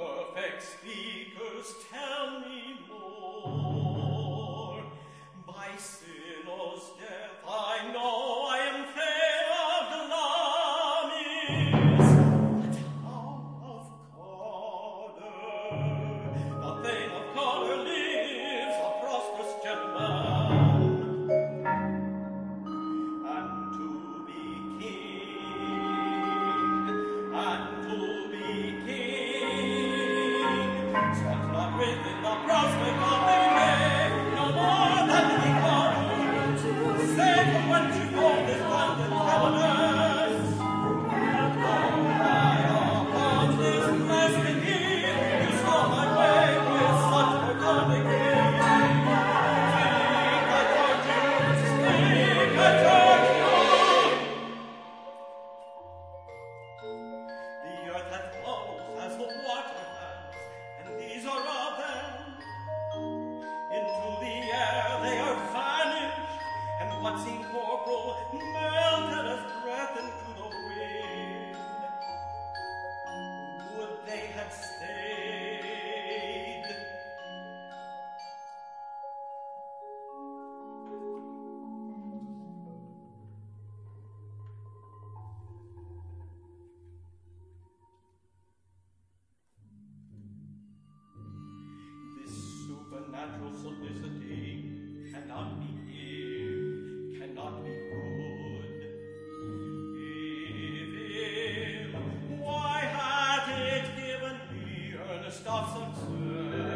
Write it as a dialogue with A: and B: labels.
A: perfect speakers, tell me more. By Sinners' death I know I am fair of Glamis, but how of Cawdor? The fame of Cawdor lives, a prosperous gentleman. And to be king, stands not within the prospect of the day, no more than the Cawdor, save for when she told this London cavernous. Why upon this blessed eve you saw my way with such profundity? Speak, I charge you! The earth hath flows as the water has, and these are of them. Into the air they are vanished, and what's incorporeal melted as breath into the wind. Would they had stayed. This supernatural solicity cannot be ill, cannot be good. If ill, why had it given me earnest of success?